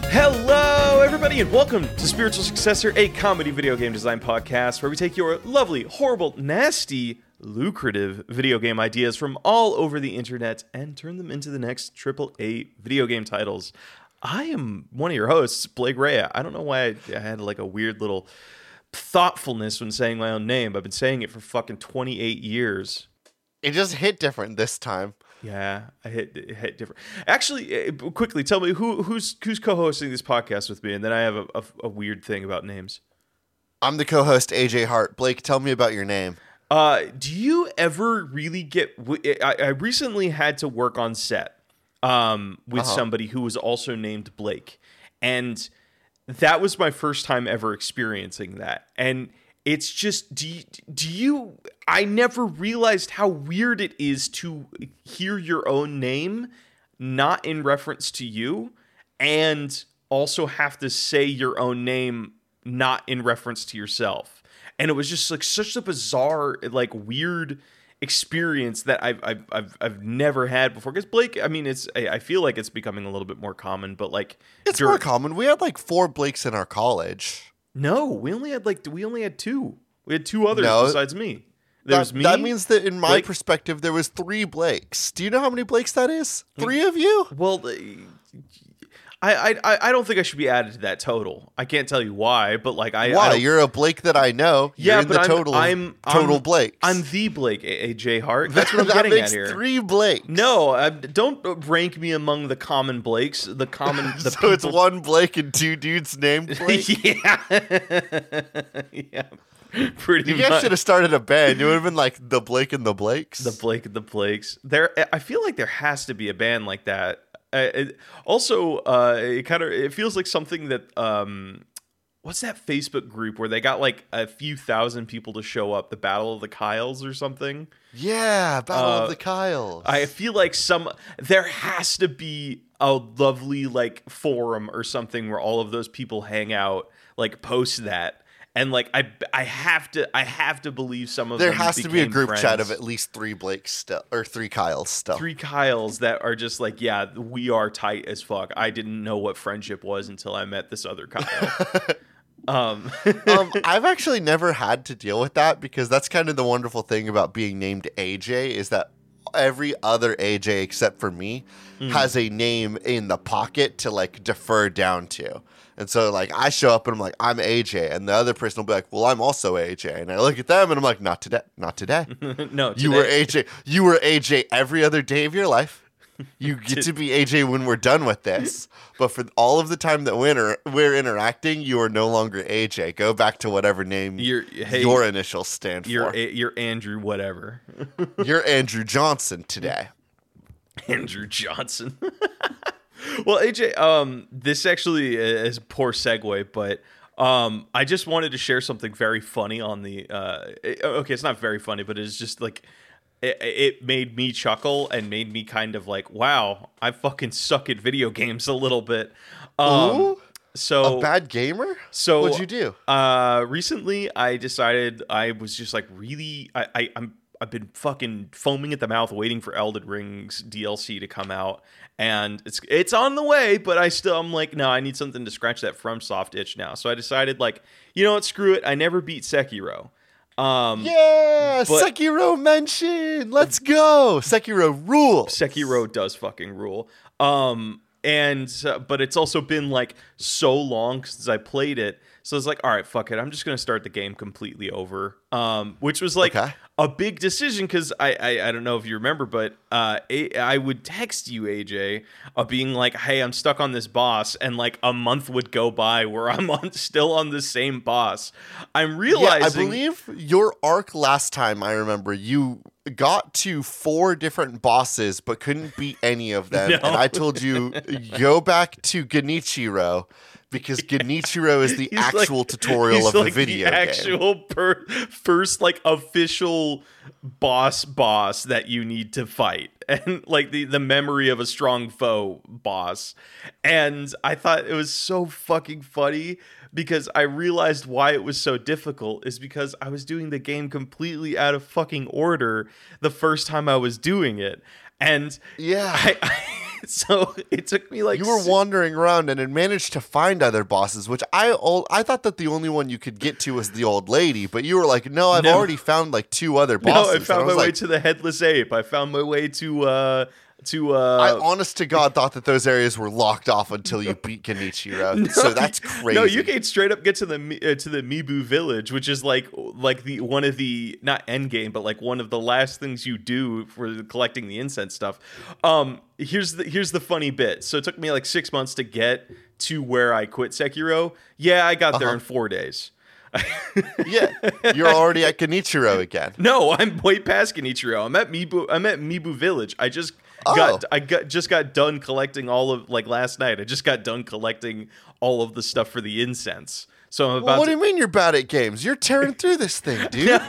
Hello, everybody, and welcome to Spiritual Successor, a comedy video game design podcast where we take your lovely, horrible, nasty, lucrative video game ideas from all over the internet and turn them into the next AAA video game titles. I am one of your hosts, Blake Rea. I don't know why I had like a weird little thoughtfulness when saying my own name. I've been saying it for fucking 28 years. It just hit different this time. Yeah, it hit different. Actually, quickly, tell me who's co-hosting this podcast with me, and then I have a weird thing about names. I'm the co-host, AJ Hart. Blake, tell me about your name. Do you ever really get... I recently had to work on set with somebody who was also named Blake, and that was my first time ever experiencing that, and it's just, I never realized how weird it is to hear your own name not in reference to you and also have to say your own name not in reference to yourself. And it was just like such a bizarre, like weird experience that I've never had before. Because Blake, I mean, I feel like it's becoming a little bit more common, but like it's more common. We had like 4 Blakes in our college. No, we only had 2. We had 2 others besides me. There's me. That means that in my Blake, perspective, there was 3 Blakes. Do you know how many Blakes that is? 3 of you? Well, I don't think I should be added to that total. I can't tell you why, but like why? You're a Blake that I know. You're yeah, in but the total Blakes. I'm the Blake, AJ Hart. That's what I'm getting makes at here. 3 Blakes. No, don't rank me among the common Blakes. The so people. It's 1 Blake and 2 dudes named Blake. Yeah, yeah. Pretty You much. guys should have started a band. It would have been like the Blake and the Blakes. The Blake and the Blakes. I feel like there has to be a band like that. It feels like something that what's that Facebook group where they got like a few thousand people to show up, the Battle of the Kyles or something? Yeah, Battle of the Kyles. I feel like there has to be a lovely like forum or something where all of those people hang out, like post that. And like I have to believe some of there them has to be a group friends. Chat of at least 3 Blakes still, or 3 Kyles still. 3 Kyles that are just like, yeah, we are tight as fuck. I didn't know what friendship was until I met this other Kyle. I've actually never had to deal with that because that's kind of the wonderful thing about being named AJ is that every other AJ except for me has a name in the pocket to like defer down to. And so, like, I show up and I'm like, I'm AJ. And the other person will be like, well, I'm also AJ. And I look at them and I'm like, not today. Not today. No, today. You were AJ. You were AJ every other day of your life. You get to be AJ when we're done with this. But for all of the time that we're interacting, you are no longer AJ. Go back to whatever name your initials stand for. You're Andrew whatever. You're Andrew Johnson today. Andrew Johnson. Well, AJ, this actually is a poor segue, but I just wanted to share something very funny on the... okay, it's not very funny, but it's just like... It made me chuckle and made me kind of like, wow, I fucking suck at video games a little bit. Ooh? So a bad gamer? So what'd you do? Recently, I decided I was just like really... I've been fucking foaming at the mouth waiting for Elden Ring's DLC to come out, and it's on the way, but I'm like, no, I need something to scratch that FromSoft itch now. So I decided, like, you know what, screw it. I never beat Sekiro. Sekiro mention. Let's go. Sekiro rules. Sekiro does fucking rule. But it's also been like so long since I played it. So it's like, all right, fuck it. I'm just going to start the game completely over. Which was like a big decision because I don't know if you remember, but I would text you, AJ, being like, hey, I'm stuck on this boss. And like a month would go by where I'm still on the same boss. I'm realizing... Yeah, I believe your arc last time, I remember, you got to 4 different bosses but couldn't beat any of them. No. And I told you, go back to Genichiro. Because Genichiro is the actual tutorial of the video game. He's the actual first, like, official boss that you need to fight. And, like, the memory of a strong foe boss. And I thought it was so fucking funny because I realized why it was so difficult is because I was doing the game completely out of fucking order the first time I was doing it. And yeah. So it took me like You were wandering around and had managed to find other bosses, which I thought that the only one you could get to was the old lady, but you were like, no, I've already found like 2 other bosses. No, I found my way to the headless ape. I found my way to I honest to God thought that those areas were locked off until you beat Genichiro. So that's crazy. No, you can straight up get to the Mibu village, which is like the one of the not end game, but like one of the last things you do for collecting the incense stuff. Here's the funny bit. So it took me like 6 months to get to where I quit Sekiro. Yeah, I got there in 4 days. Yeah, you're already at Genichiro again. No, I'm way past Genichiro. I'm at Mibu Village. I just got done collecting all of like last night. I just got done collecting all of the stuff for the incense. So I'm about. What do you mean you're bad at games? You're tearing through this thing, dude. No,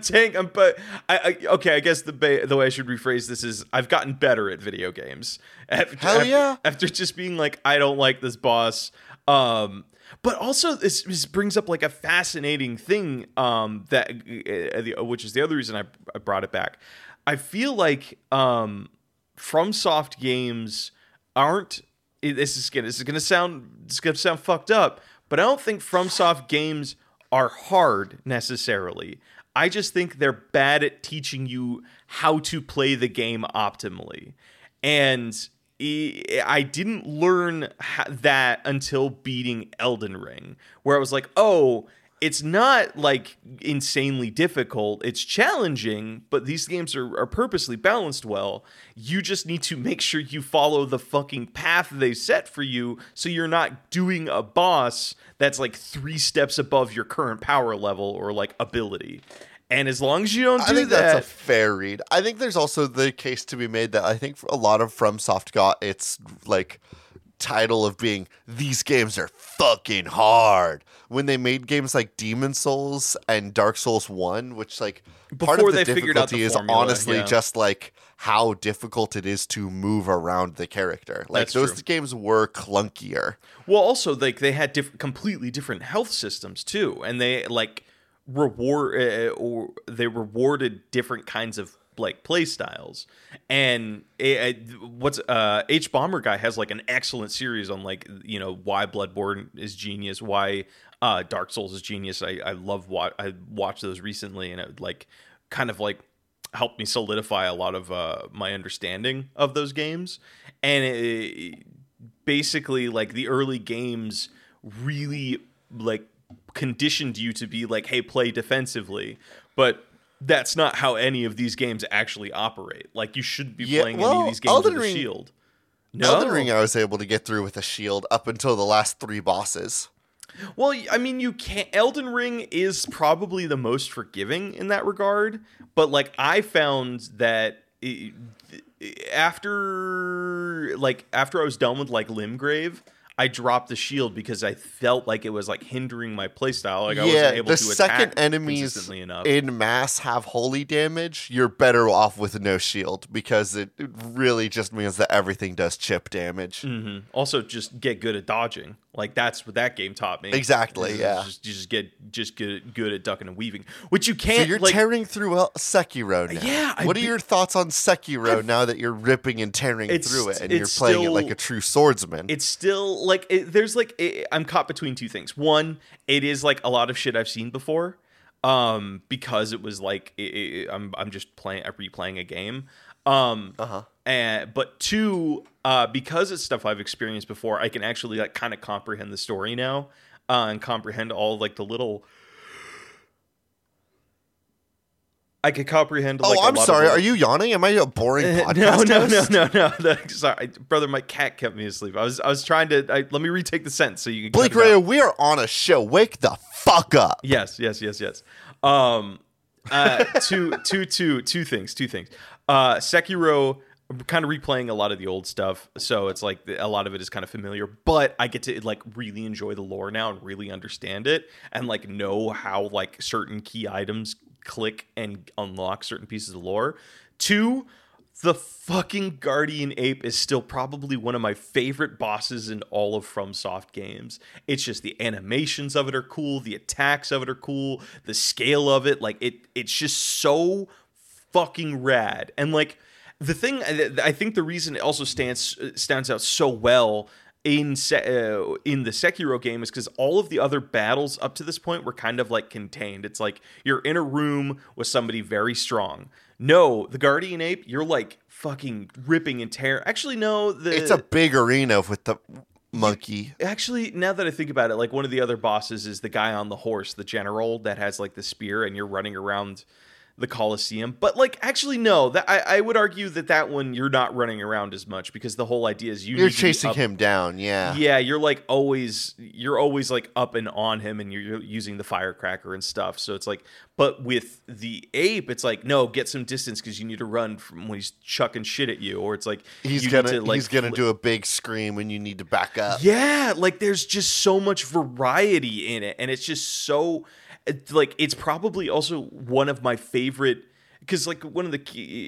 okay. I guess the way I should rephrase this is I've gotten better at video games. Hell yeah! After just being like, I don't like this boss. But also, this brings up like a fascinating thing which is the other reason I brought it back. I feel like FromSoft games aren't. This is gonna sound fucked up, but I don't think FromSoft games are hard necessarily. I just think they're bad at teaching you how to play the game optimally, and I didn't learn that until beating Elden Ring, where I was like, oh, it's not like insanely difficult. It's challenging, but these games are purposely balanced well. You just need to make sure you follow the fucking path they set for you so you're not doing a boss that's like 3 steps above your current power level or like ability. And as long as you don't do that's a fair read. I think there's also the case to be made that I think a lot of FromSoft got its like title of being these games are fucking hard when they made games like Demon Souls and Dark Souls 1, which like part of the difficulty is honestly just like how difficult it is to move around the character. Like That's those true. games were clunkier. Well, also like they had completely different health systems too, and they like rewarded different kinds of like play styles. And H Bomber Guy has like an excellent series on like, you know, why Bloodborne is genius, why Dark Souls is genius. I watched those recently, and it like kind of like helped me solidify a lot of my understanding of those games. And basically like the early games really like conditioned you to be like, hey, play defensively, but that's not how any of these games actually operate. Like you should be playing any of these games with a shield. No. Elden Ring I was able to get through with a shield up until the last 3 bosses. Well, I mean, you can't. Elden Ring is probably the most forgiving in that regard, but like I found that after I was done with like Limgrave, I dropped the shield because I felt like it was like hindering my playstyle. Like I wasn't able to attack second enemies consistently enough. In mass have holy damage, you're better off with no shield because it really just means that everything does chip damage. Mm-hmm. Also, just get good at dodging. Like that's what that game taught me. Exactly. Yeah. Just get good at ducking and weaving, which you can't. So you're like, tearing through Sekiro now. Yeah. What are your thoughts on Sekiro now that you're ripping and tearing through it and you're playing it like a true swordsman? It's still like there's like I'm caught between two things. One, it is like a lot of shit I've seen before, because it was like I'm just replaying a game. But two, because it's stuff I've experienced before, I can actually like kind of comprehend the story now, and comprehend all like the little. I could comprehend. Like, I'm sorry. Are you yawning? Am I a boring podcast? No. Sorry, brother. My cat kept me asleep. I was trying to. Let me retake the sentence so you can. Blake Ray, we are on a show. Wake the fuck up. Yes. Two things. Sekiro, I'm kind of replaying a lot of the old stuff, so it's like a lot of it is kind of familiar, but I get to like really enjoy the lore now and really understand it and like know how like certain key items click and unlock certain pieces of lore. Two, the fucking Guardian Ape is still probably one of my favorite bosses in all of FromSoft games. It's just the animations of it are cool, the attacks of it are cool, the scale of it, like it's just so fucking rad. And like The thing I think the reason it also stands out so well in the Sekiro game is because all of the other battles up to this point were kind of like contained. It's like you're in a room with somebody very strong. No, the Guardian Ape, you're like fucking ripping and tearing. Actually, no, it's a big arena with the monkey. Actually, now that I think about it, like one of the other bosses is the guy on the horse, the general that has like the spear, and you're running around the Colosseum. But like, actually, no, that I would argue that one you're not running around as much because the whole idea is you're chasing him down. Yeah, yeah, you're always like up and on him, and you're using the firecracker and stuff. So it's like, but with the ape, it's like, no, get some distance because you need to run from when he's chucking shit at you, or it's like he's gonna do a big scream when you need to back up. Yeah, like there's just so much variety in it, and it's just so. Like it's probably also one of my favorite because like one of the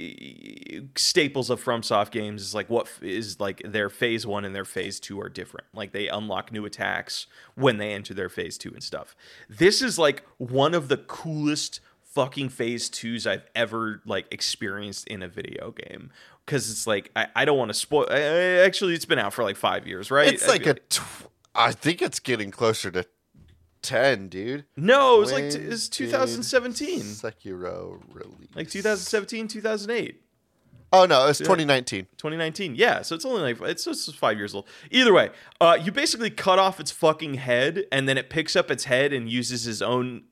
key staples of FromSoft games is like what is like their phase 1 and their phase 2 are different. Like they unlock new attacks when they enter their phase 2 and stuff. This is like one of the coolest fucking phase 2s I've ever like experienced in a video game because it's like I don't want to spoil. Actually, it's been out for like 5 years, right? It's like I think it's getting closer to 10, dude. No, it was it's 2017. Sekiro release. Like 2017, 2008. Oh no, it's 2019. 2019. Yeah, so it's only like it's just 5 years old. Either way, you basically cut off its fucking head, and then it picks up its head and uses his own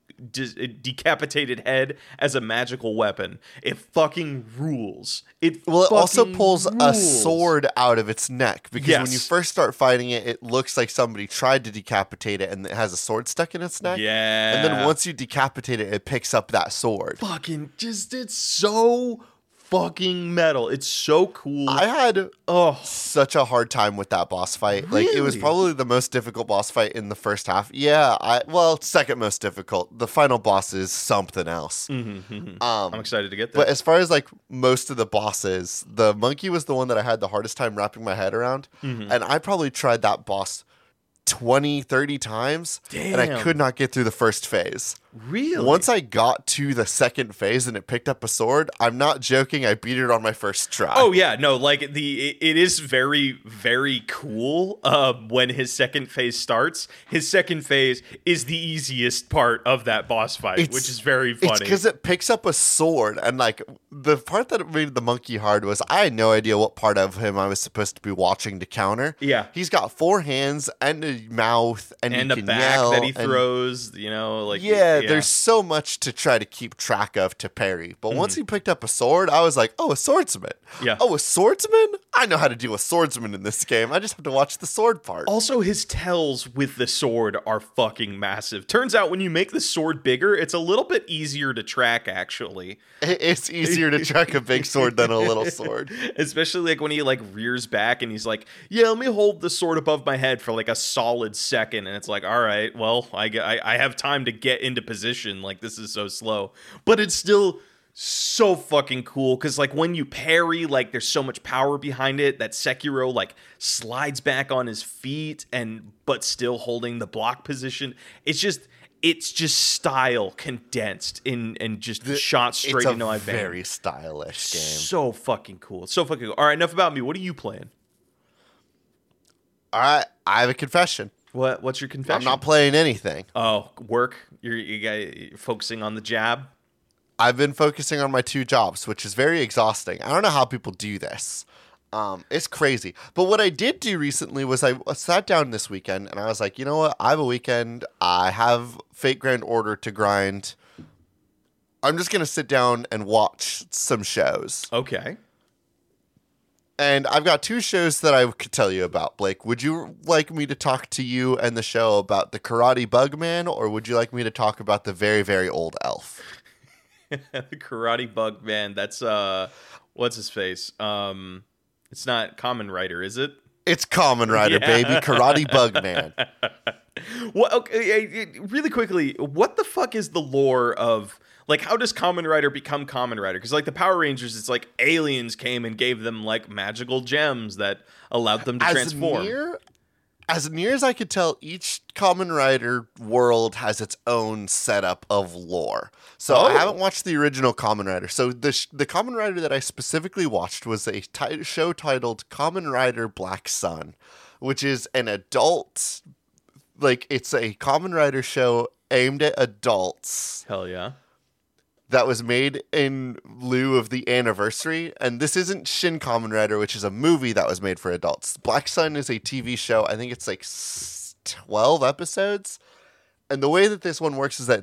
decapitated head as a magical weapon. It fucking rules. It also pulls a sword out of its neck because Yes. when you first start fighting it, it looks like somebody tried to decapitate it and it has a sword stuck in its neck. Yeah. And then once you decapitate it, it picks up that sword. Fucking just it's so fucking metal. It's so cool. I had such a hard time with that boss fight. Really? Like it was probably the most difficult boss fight in the first half. Yeah, second most difficult. The final boss is something else. I'm excited to get there. But as far as like most of the bosses, the monkey was the one that I had the hardest time wrapping my head around. And I probably tried that boss 20, 30 times. Damn. And I could not get through the first phase. Really? Once I got to the second phase and it picked up a sword, I'm not joking, I beat it on my first try. Oh yeah, no, like it is very, very cool when his second phase starts. His second phase is the easiest part of that boss fight, which is very funny. It's because it picks up a sword, and like the part that made the monkey hard was I had no idea what part of him I was supposed to be watching to counter. Yeah. He's got 4 hands and a mouth and he a can back yell that he throws, like there's so much to try to keep track of to parry. But once he picked up a sword, I was like, oh, a swordsman. Yeah. Oh, a swordsman? I know how to deal with swordsman in this game. I just have to watch the sword part. Also, his tells with the sword are fucking massive. Turns out when you make the sword bigger, it's a little bit easier to track, actually. It's easier to track a big sword than a little sword. Especially like when he like rears back and he's like, yeah, let me hold the sword above my head for like a solid second. And it's like, all right, well, I have time to get into position. Like this is so slow. But it's still so fucking cool because like when you parry, like there's so much power behind it that Sekiro like slides back on his feet but still holding the block position. It's just style condensed and just shot straight into my vein. It's a very stylish game. So fucking cool. So fucking cool. All right, enough about me. What are you playing? All right, I have a confession. What's your confession? I'm not playing anything. Oh, work? You're focusing on the jab? I've been focusing on my 2 jobs, which is very exhausting. I don't know how people do this. It's crazy. But what I did do recently was I sat down this weekend and I was like, you know what? I have a weekend. I have Fate Grand Order to grind. I'm just going to sit down and watch some shows. Okay. And I've got 2 shows that I could tell you about, Blake. Would you like me to talk to you and the show about the Karate Bugman, or would you like me to talk about the very, very old elf? The Karate Bugman. That's what's his face? It's not Kamen Rider, is it? It's Kamen Rider, baby. Karate Bugman. Well, okay, really quickly, what the fuck is the lore of, like, how does Kamen Rider become Kamen Rider? Because, like, the Power Rangers, it's like aliens came and gave them, like, magical gems that allowed them to transform. as near as I could tell, each Kamen Rider world has its own setup of lore. So I haven't watched the original Kamen Rider. So the Kamen Rider that I specifically watched was a show titled Kamen Rider Black Sun, which is an adult, like, it's a Kamen Rider show aimed at adults. Hell yeah. That was made in lieu of the anniversary. And this isn't Shin Kamen Rider, which is a movie that was made for adults. Black Sun is a TV show. I think it's like 12 episodes. And the way that this one works is that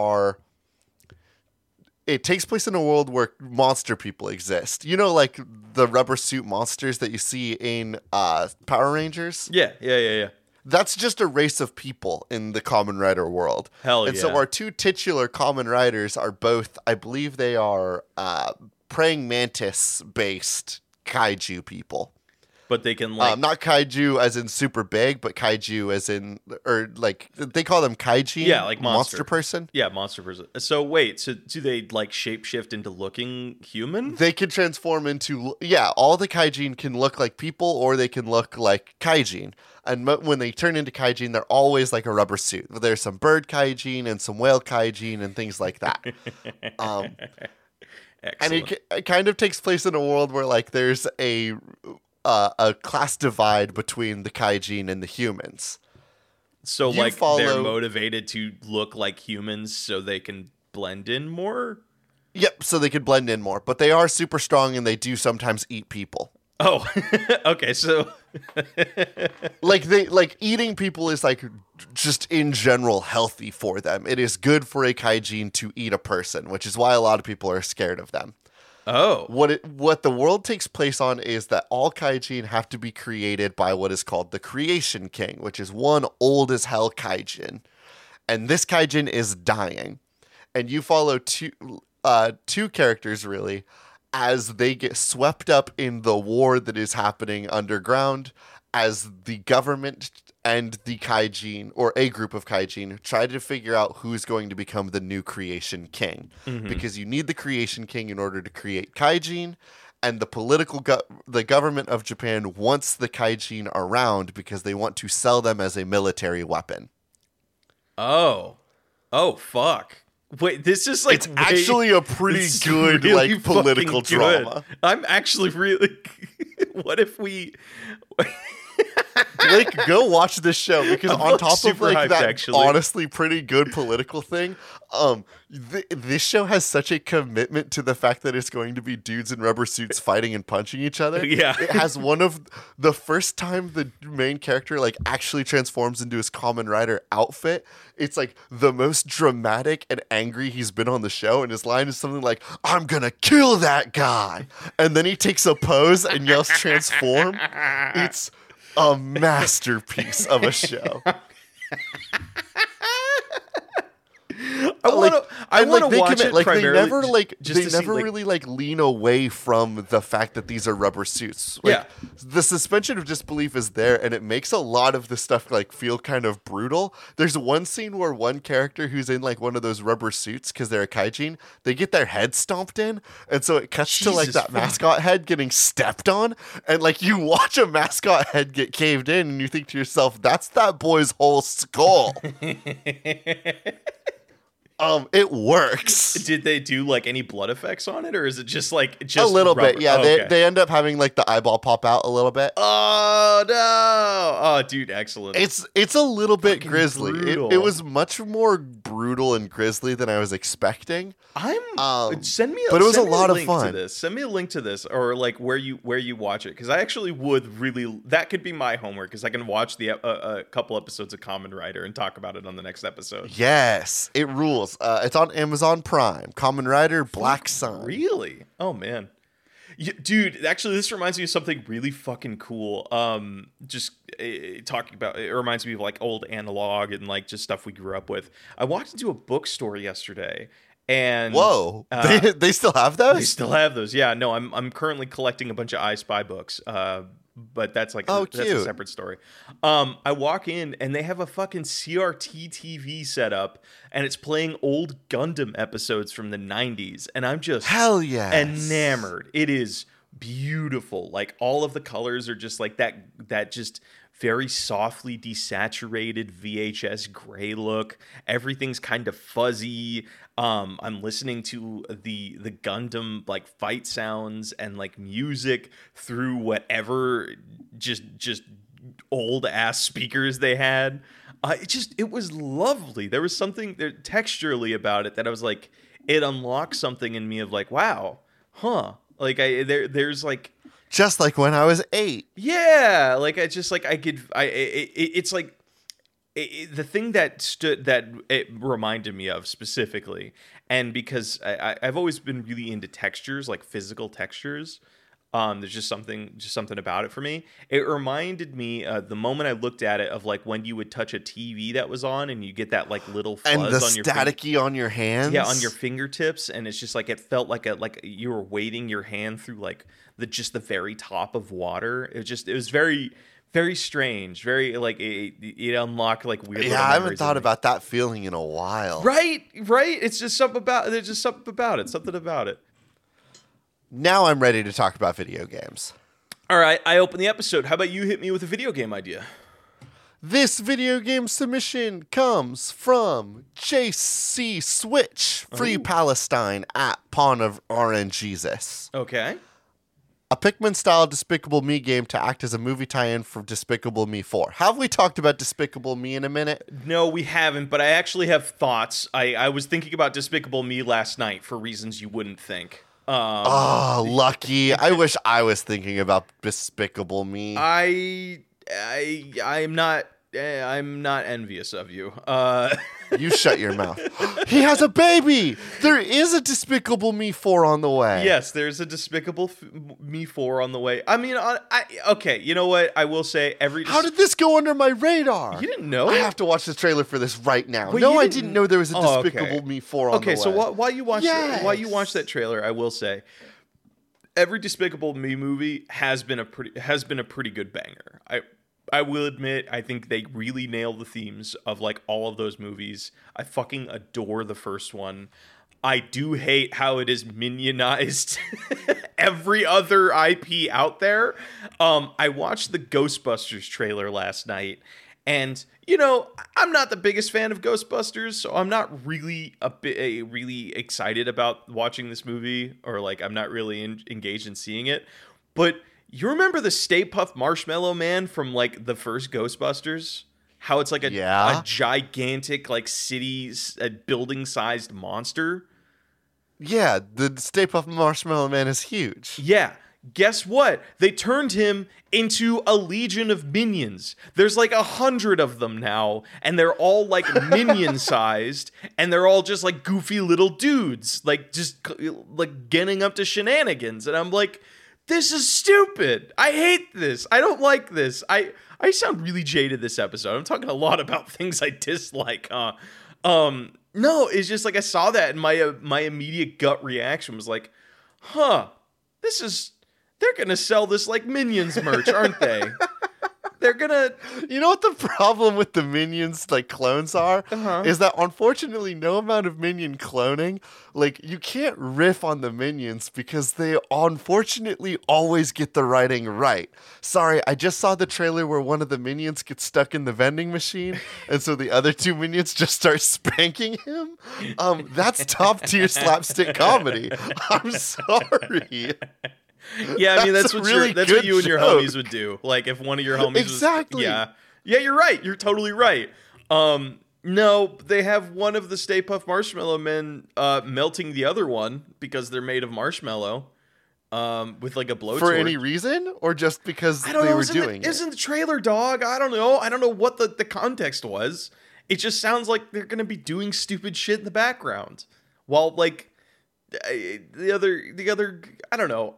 it takes place in a world where monster people exist. You know, like the rubber suit monsters that you see in Power Rangers? Yeah. That's just a race of people in the Kamen Rider world. Hell yeah. And so our two titular Kamen Riders are both, I believe they are praying mantis-based kaiju people. But they can, like... not kaiju as in super big, but kaiju as in... Or, like, they call them kaiji? Yeah, like monster person? Yeah, monster person. So, wait, so do they, like, shapeshift into looking human? They can transform into... Yeah, all the kaijin can look like people, or they can look like kaijin. And when they turn into kaijin, they're always like a rubber suit. There's some bird kaijin and some whale kaijin and things like that. And it kind of takes place in a world where, like, there's a class divide between the kaijin and the humans. So, like, they're motivated to look like humans so they can blend in more? Yep, so they can blend in more. But they are super strong and they do sometimes eat people. Oh, okay, so... like eating people is, like, just in general healthy for them. It is good for a kaijin to eat a person, which is why a lot of people are scared of them. Oh. What the world takes place on is that all kaijin have to be created by what is called the Creation King, which is one old as hell kaijin. And this kaijin is dying. And you follow two characters, really, as they get swept up in the war that is happening underground, as the government and the kaijin, or a group of kaijin, try to figure out who's going to become the new Creation King. Mm-hmm. Because you need the Creation King in order to create kaijin, and the government of Japan wants the kaijin around because they want to sell them as a military weapon. Oh, fuck. Wait, this is like... It's actually a pretty good, really, like, political drama. I'm actually really... What if we... Blake, go watch this show, because on top of, like, that actually. Honestly pretty good political thing, this show has such a commitment to the fact that it's going to be dudes in rubber suits fighting and punching each other. Yeah. It has one of the first time the main character, like, actually transforms into his Kamen Rider outfit. It's, like, the most dramatic and angry he's been on the show, and his line is something like, "I'm gonna kill that guy!" And then he takes a pose and yells transform. It's a masterpiece of a show. I want to watch it primarily. They never really like lean away from the fact that these are rubber suits. Like, yeah, the suspension of disbelief is there, and it makes a lot of the stuff like feel kind of brutal. There's one scene where one character who's in like one of those rubber suits, because they're a kaijin, they get their head stomped in, and so it cuts to like that mascot head getting stepped on, and like you watch a mascot head get caved in, and you think to yourself, "That's that boy's whole skull." It works. Did they do like any blood effects on it, or is it just a little bit? Yeah, they end up having like the eyeball pop out a little bit. Oh no! Oh, dude, excellent. It's a little bit grisly. It was much more brutal and grisly than I was expecting. Send me. But it was a lot of fun. Send me a link to this, or like where you watch it, because I actually would really. That could be my homework, because I can watch a couple episodes of Kamen Rider and talk about it on the next episode. Yes, it rules. It's on Amazon Prime. Kamen Rider Black Sun. Really? Oh man, dude. Actually, this reminds me of something really fucking cool. Talking about it reminds me of like old analog and like just stuff we grew up with. I walked into a bookstore yesterday. And whoa, they still have those? They still have those. Yeah, no, I'm currently collecting a bunch of I Spy books. But that's like that's a separate story. I walk in and they have a fucking CRT TV set up, and it's playing old Gundam episodes from the 90s, and I'm just hell yes enamored. It is beautiful. Like all of the colors are just like that just very softly desaturated VHS gray look. Everything's kind of fuzzy. I'm listening to the Gundam like fight sounds and like music through whatever just old ass speakers they had. It was lovely. There was something there texturally about it that I was like, it unlocked something in me of like, wow, huh? Like there's like, just like when I was 8. yeah, like it's like the thing that it reminded me of specifically, and because I've always been really into textures, like physical textures. There's just something about it for me. It reminded me the moment I looked at it of like when you would touch a TV that was on and you get that like little fuzz and the on your staticky on your hands. Yeah, on your fingertips, and it's just like it felt like you were wading your hand through like the very top of water. It was very, very strange. Very like it unlocked like weird. Yeah, I haven't thought about that feeling in a while. Right. It's just something about it. There's just something about it. Now I'm ready to talk about video games. All right, I open the episode. How about you hit me with a video game idea? This video game submission comes from JC Switch, Free Palestine at Pawn of RNGesus. Okay. A Pikmin-style Despicable Me game to act as a movie tie-in for Despicable Me 4. Have we talked about Despicable Me in a minute? No, we haven't, but I actually have thoughts. I was thinking about Despicable Me last night for reasons you wouldn't think. Lucky. I wish I was thinking about Despicable Me. I'm not envious of you. You shut your mouth. He has a baby. There is a Despicable Me 4 on the way. Yes, there's a Despicable Me 4 on the way. I mean, okay, you know what? I will say How did this go under my radar? You didn't know? I have to watch the trailer for this right now. Well, no, I didn't know there was a Despicable okay. Me 4 on the way. Okay, so while you watch that trailer, I will say every Despicable Me movie has been a pretty good banger. I will admit, I think they really nail the themes of like all of those movies. I fucking adore the first one. I do hate how it is minionized every other IP out there. I watched the Ghostbusters trailer last night, and you know, I'm not the biggest fan of Ghostbusters, so I'm not really really excited about watching this movie, or like I'm not really engaged in seeing it. But you remember the Stay Puft Marshmallow Man from like the first Ghostbusters? How it's like a gigantic like building-sized monster? Yeah, the Stay Puft Marshmallow Man is huge. Yeah. Guess what? They turned him into a legion of minions. There's like 100 of them now, and they're all like minion-sized, and they're all just like goofy little dudes, like just like getting up to shenanigans. And I'm like, this is stupid. I hate this. I don't like this. I sound really jaded this episode. I'm talking a lot about things I dislike. No, it's just like I saw that, and my immediate gut reaction was like, they're gonna sell this like Minions merch, aren't they? They're gonna... You know what the problem with the Minions, like, clones are? Is that, unfortunately, no amount of Minion cloning, like, you can't riff on the Minions because they, unfortunately, always get the writing right. Sorry, I just saw the trailer where one of the Minions gets stuck in the vending machine, and so the other two Minions just start spanking him. That's top-tier slapstick comedy. I'm sorry. Yeah, I mean that's what you and your joke. homies would do. Like if one of your homies exactly. Yeah, you're right. You're totally right. No, they have one of the Stay Puft Marshmallow Men melting the other one because they're made of marshmallow. With like a blowtorch. For any reason, or just because they were doing it? Isn't the trailer, dog? I don't know. I don't know what the context was. It just sounds like they're gonna be doing stupid shit in the background, while like the other. I don't know.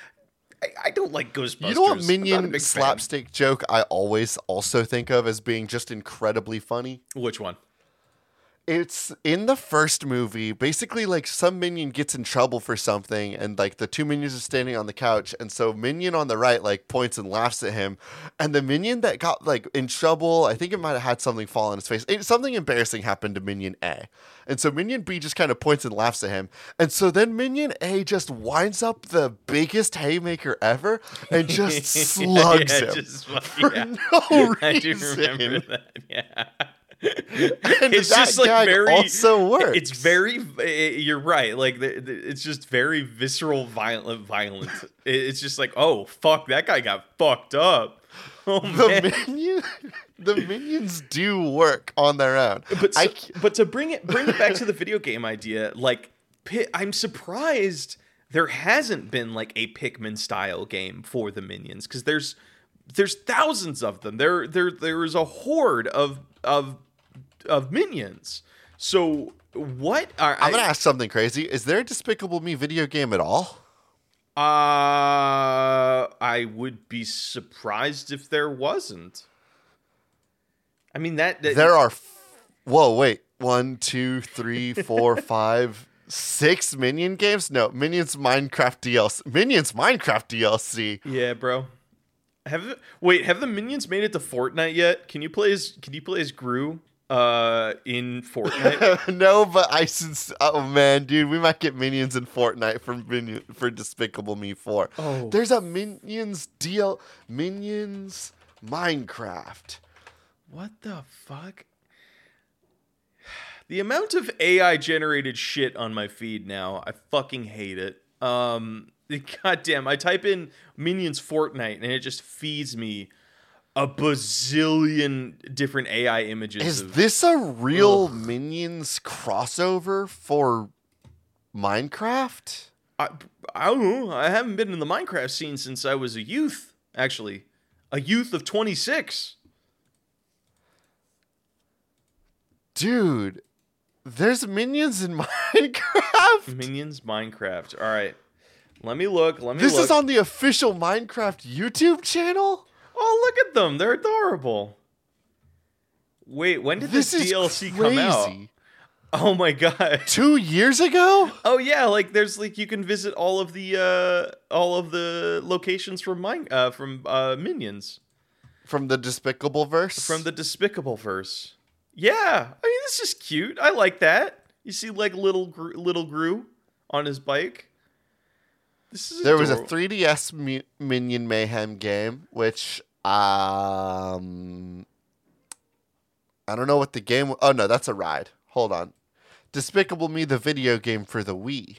I don't like Ghostbusters. You know what Minion slapstick joke I always also think of as being just incredibly funny? Which one? It's in the first movie. Basically, like, some minion gets in trouble for something, and like the two minions are standing on the couch, and so minion on the right like points and laughs at him, and the minion that got like in trouble, I think it might have had something fall on his face. Something embarrassing happened to minion A, and so minion B just kind of points and laughs at him, and so then minion A just winds up the biggest haymaker ever and just slugs him just, for yeah. no reason. I do remember that. Yeah. And It's that just like gag very also works. It's very you're right, like it's just very visceral violent. It's just like, oh fuck, that guy got fucked up. Oh man. The minions do work on their own. But to bring it back to the video game idea, like I'm surprised there hasn't been like a Pikmin style game for the minions, because there's thousands of them. There is a horde of minions. So what are I'm gonna ask something crazy. Is there a Despicable Me video game at all? I would be surprised if there wasn't. I mean that there are. Whoa, wait. 1, 2, 3, 4, 5, 6 Minion games? No, Minions Minecraft DLC. Minions Minecraft DLC. Yeah, bro. Have the Minions made it to Fortnite yet? Can you play as Gru in Fortnite? No, but oh man, dude, we might get Minions in Fortnite for Despicable Me 4. Oh. There's a Minions Minecraft. What the fuck? The amount of AI generated shit on my feed now, I fucking hate it. Goddamn, I type in Minions Fortnite and it just feeds me a bazillion different AI images. Is this a real Minions crossover for Minecraft? I don't know. I haven't been in the Minecraft scene since I was a youth, actually. A youth of 26. Dude, there's Minions in Minecraft? Minions Minecraft. All right. Let me look. This is on the official Minecraft YouTube channel? Oh, look at them. They're adorable. Wait, when did this DLC come out? Oh my god. 2 years ago? Oh yeah, like there's like you can visit all of the locations from Minions. From the Despicable verse? From the Despicable verse. Yeah. I mean, this is cute. I like that. You see like little Gru on his bike. This is adorable. There was a 3DS Minion Mayhem game, which I don't know what the game. Oh no, that's a ride. Hold on, Despicable Me, the video game for the Wii.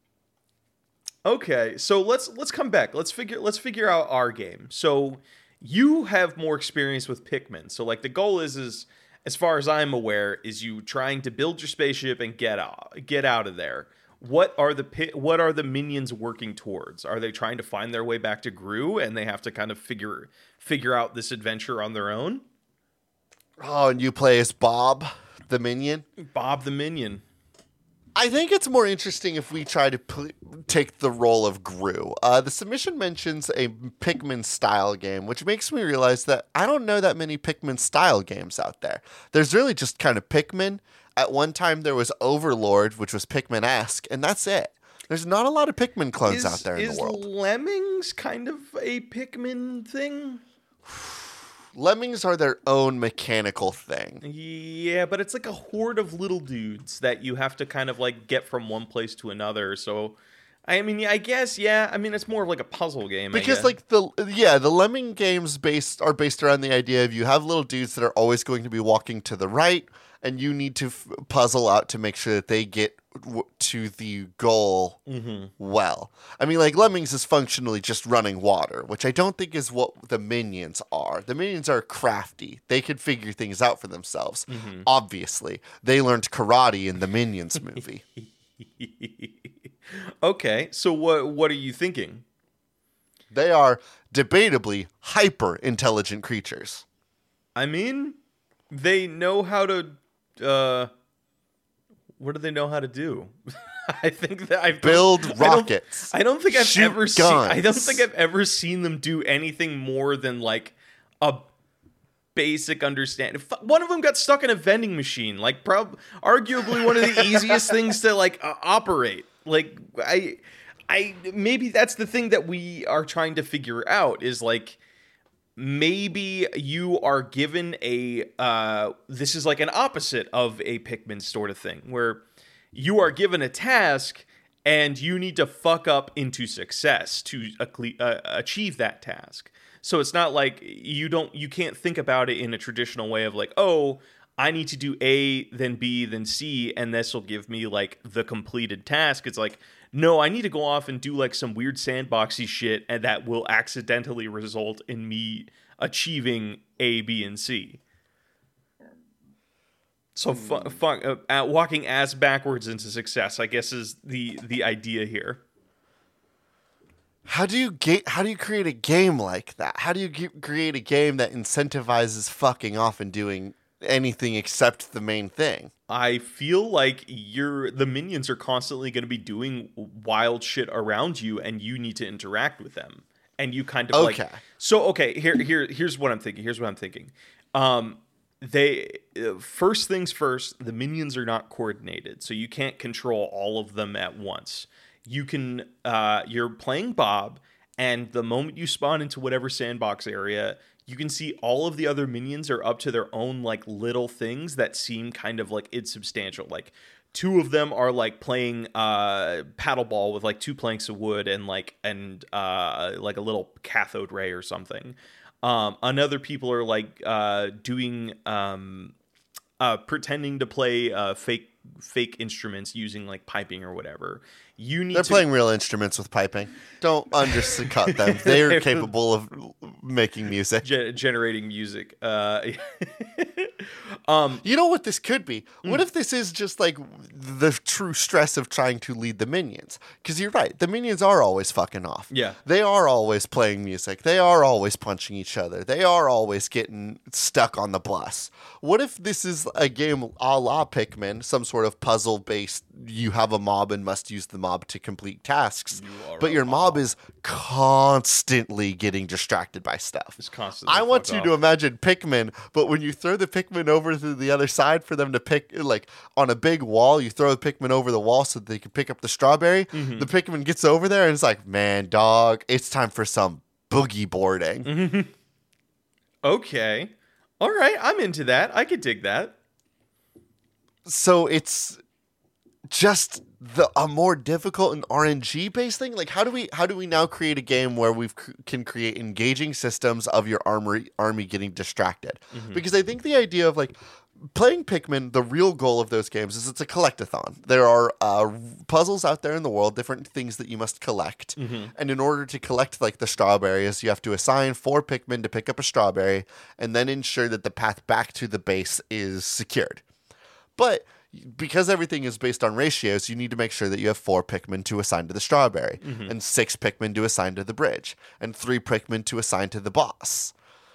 Okay, so let's come back. Let's figure out our game. So you have more experience with Pikmin. So like the goal is as far as I'm aware, is you trying to build your spaceship and get out of there. What are the minions working towards? Are they trying to find their way back to Gru and they have to kind of figure out this adventure on their own? Oh, and you play as Bob the Minion? Bob the Minion. I think it's more interesting if we try to take the role of Gru. The submission mentions a Pikmin-style game, which makes me realize that I don't know that many Pikmin-style games out there. There's really just kind of Pikmin. At one time, there was Overlord, which was Pikmin-esque, and that's it. There's not a lot of Pikmin clones out there in the world. Is Lemmings kind of a Pikmin thing? Lemmings are their own mechanical thing. Yeah, but it's like a horde of little dudes that you have to kind of like get from one place to another. So, I mean, I guess, yeah. I mean, it's more of like a puzzle game. Because like the Lemming games are based around the idea of you have little dudes that are always going to be walking to the right, and you need to puzzle out to make sure that they get to the goal well. I mean, like Lemmings is functionally just running water, which I don't think is what the Minions are. The Minions are crafty. They can figure things out for themselves. Obviously, they learned karate in the Minions movie. Okay, so what are you thinking? They are debatably hyper intelligent creatures. I mean, they know how to what do they know how to do? I think that I've build rockets. I don't think I've ever guns. I don't think I've ever seen them do anything more than like basic understanding. One of them got stuck in a vending machine, like arguably one of the easiest things to like operate. Like I maybe that's the thing that we are trying to figure out is like maybe you are given a this is like an opposite of a Pikmin sort of thing where you are given a task and you need to fuck up into success to achieve that task. So it's not like you can't think about it in a traditional way of like, oh, I need to do A, then B, then C, and this will give me like the completed task. It's like, no, I need to go off and do like some weird sandboxy shit, and that will accidentally result in me achieving A, B, and C. So walking ass backwards into success, I guess, is the idea here. How do you create a game like that? How do you create a game that incentivizes fucking off and doing anything except the main thing? I feel like the minions are constantly going to be doing wild shit around you, and you need to interact with them. And you kind of here's what I'm thinking. First things first, the minions are not coordinated, so you can't control all of them at once. You can you're playing Bob, and the moment you spawn into whatever sandbox area, you can see all of the other minions are up to their own like little things that seem kind of like insubstantial. Like two of them are like playing paddleball with like 2 planks of wood and like a little cathode ray or something. Another people are like doing pretending to play fake instruments using like piping or whatever. They're playing real instruments with piping. Don't undercut them. They're capable of making music, generating music. You know what this could be? What if this is just like the true stress of trying to lead the minions? Because you're right, the minions are always fucking off. Yeah, they are always playing music. They are always punching each other. They are always getting stuck on the bus. What if this is a game a la Pikmin, some sort of puzzle based? You have a mob and must use the mob to complete tasks, but your mob is constantly getting distracted by stuff. I want you to imagine Pikmin, but when you throw the Pikmin over to the other side for them to pick, like on a big wall, you throw the Pikmin over the wall so that they can pick up the strawberry. Mm-hmm. The Pikmin gets over there and it's like, man, dog, it's time for some boogie boarding. Mm-hmm. Okay. All right, I'm into that. I could dig that. So it's just a more difficult and RNG based thing. Like how do we now create a game where we can create engaging systems of your army getting distracted? Mm-hmm. Because I think the idea of like playing Pikmin, the real goal of those games is it's a collectathon. There are puzzles out there in the world, different things that you must collect. Mm-hmm. And in order to collect like the strawberries, you have to assign 4 Pikmin to pick up a strawberry and then ensure that the path back to the base is secured. But because everything is based on ratios, you need to make sure that you have 4 Pikmin to assign to the strawberry, mm-hmm. and 6 Pikmin to assign to the bridge, and 3 Pikmin to assign to the boss.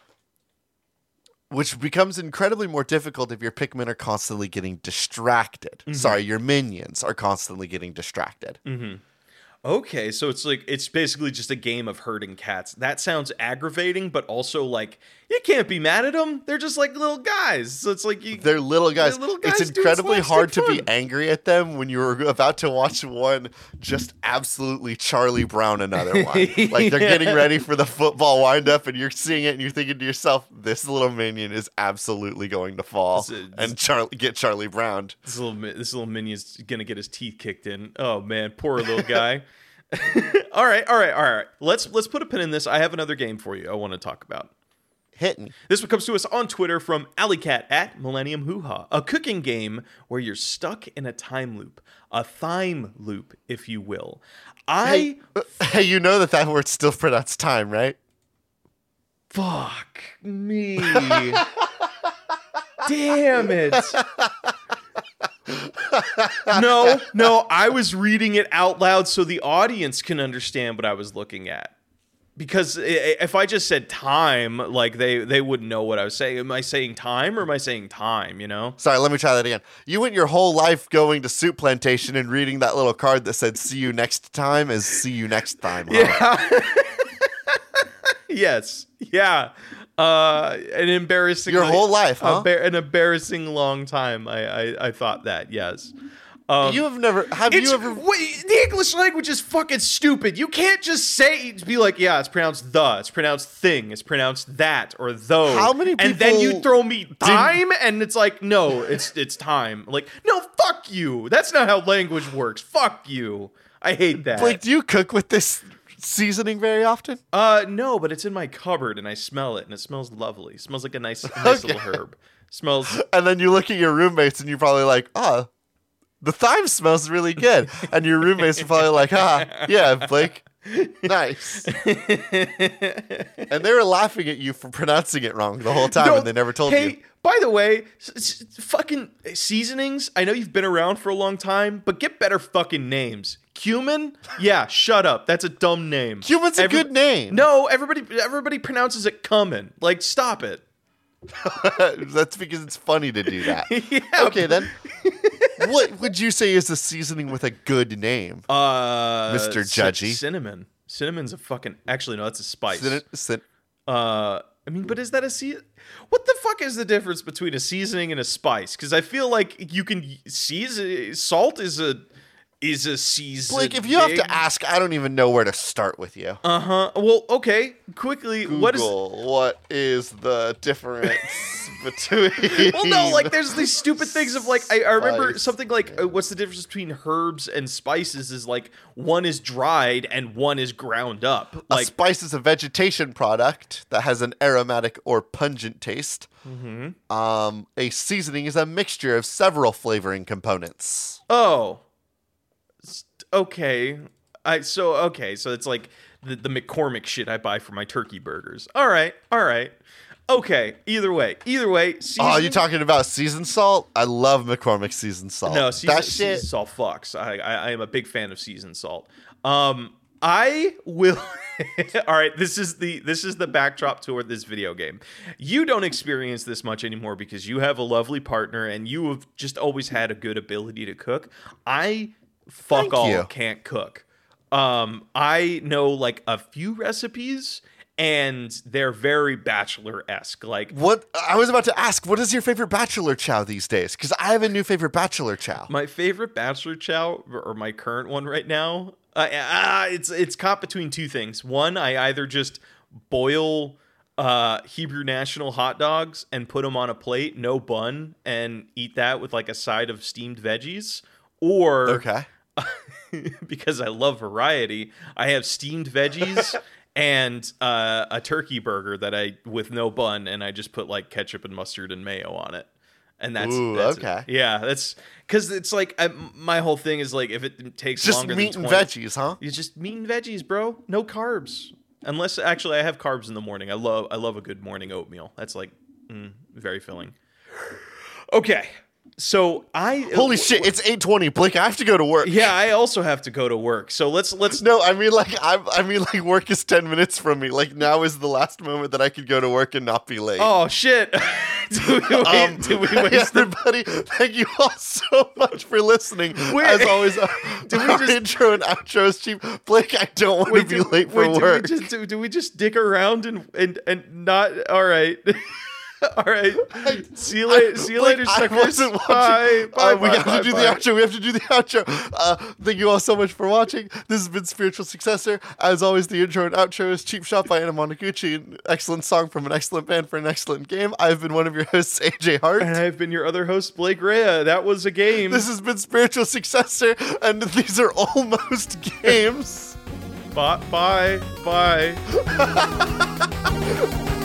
Which becomes incredibly more difficult if your Pikmin are constantly getting distracted. Mm-hmm. Sorry, your minions are constantly getting distracted. Mm-hmm. Okay, so it's basically just a game of herding cats. That sounds aggravating, but also like you can't be mad at them. They're just like little guys. So it's like they're little guys. It's incredibly hard to be angry at them when you're about to watch one just absolutely Charlie Brown another one. Like they're getting ready for the football windup, and you're seeing it, and you're thinking to yourself, "This little minion is absolutely going to fall and get Charlie Browned." This little minion's gonna get his teeth kicked in. Oh man, poor little guy. All right. Let's put a pin in this. I have another game for you I want to talk about. Hit me. This one comes to us on Twitter from Alleycat at Millennium Hoo-Ha. A cooking game where you're stuck in a time loop. A time loop, if you will. Hey, you know that word's still pronounced time, right? Fuck me. Damn it. No, I was reading it out loud so the audience can understand what I was looking at. Because if I just said time, like they wouldn't know what I was saying. Am I saying time or am I saying time, you know? Sorry, let me try that again. You went your whole life going to Soup Plantation and reading that little card that said see you next time as see you next time. Huh? Yeah. Yes. Yeah. An embarrassing Your whole life, huh? An embarrassing long time. I thought that, yes. You have never. The English language is fucking stupid. You can't just be like, yeah, it's pronounced the, it's pronounced thing, it's pronounced that or though. How many people? And then you throw me time, and it's like, no, it's time. Like, no, fuck you. That's not how language works. Fuck you. I hate that. Blake, do you cook with this seasoning very often? No, but it's in my cupboard, and I smell it, and it smells lovely. It smells like a nice little herb. Smells. And then you look at your roommates, and you're probably like, oh. The thyme smells really good. And your roommates are probably like, yeah, Blake, nice. And they were laughing at you for pronouncing it wrong the whole time, and they never told you. Hey, by the way, fucking seasonings, I know you've been around for a long time, but get better fucking names. Cumin? Yeah, shut up. That's a dumb name. Cumin's a good name. No, everybody pronounces it cumin. Like, stop it. That's because it's funny to do that. Yeah, okay, then. What would you say is the seasoning with a good name, Mr. Judgy? Cinnamon. Cinnamon's a fucking. Actually, no, that's a spice. I mean, but is that a What the fuck is the difference between a seasoning and a spice? Because I feel like you can season. Salt is a season. Blake, if you have to ask, I don't even know where to start with you. Well, okay. Quickly, Google, what is the difference between? Well, no, like there's these stupid things of like I remember something like what's the difference between herbs and spices is like one is dried and one is ground up. Like a spice is a vegetation product that has an aromatic or pungent taste. Mm-hmm. A seasoning is a mixture of several flavoring components. Oh. Okay. So it's like the McCormick shit I buy for my turkey burgers. All right. Okay. Either way. Oh, you talking about seasoned salt? I love McCormick seasoned salt. No, seasoned salt fucks. I am a big fan of seasoned salt. I will. All right. This is the backdrop toward this video game. You don't experience this much anymore because you have a lovely partner and you have just always had a good ability to cook. Can't cook. I know like a few recipes and they're very bachelor-esque. Like what I was about to ask, what is your favorite bachelor chow these days? Because I have a new favorite bachelor chow. My favorite bachelor chow, or my current one right now, it's caught between two things. One, I either just boil Hebrew National hot dogs and put them on a plate, no bun, and eat that with like a side of steamed veggies, or okay. Because I love variety, I have steamed veggies and a turkey burger with no bun, and I just put like ketchup and mustard and mayo on it. And that's okay. It. Yeah, that's because it's like my whole thing is like if it takes just longer meat than and veggies, huh? It's just meat and veggies, bro. No carbs, unless actually I have carbs in the morning. I love a good morning oatmeal. That's like very filling. Okay. So holy shit! It's 8:20, Blake. I have to go to work. Yeah, I also have to go to work. So let's. No, I mean like work is 10 minutes from me. Like now is the last moment that I could go to work and not be late. Oh shit! Did we waste everybody? Thank you all so much for listening. As always, our intro and outro is cheap. Blake, I don't want to be late for work. Do we just dick around and not? All right. All right. See you later, suckers. Bye. We have to do the outro. Thank you all so much for watching. This has been Spiritual Successor. As always, the intro and outro is Cheap Shot by Anna Monoguchi, an excellent song from an excellent band for an excellent game. I've been one of your hosts, AJ Hart. And I've been your other host, Blake Rea. That was a game. This has been Spiritual Successor, and these are almost games. Bye.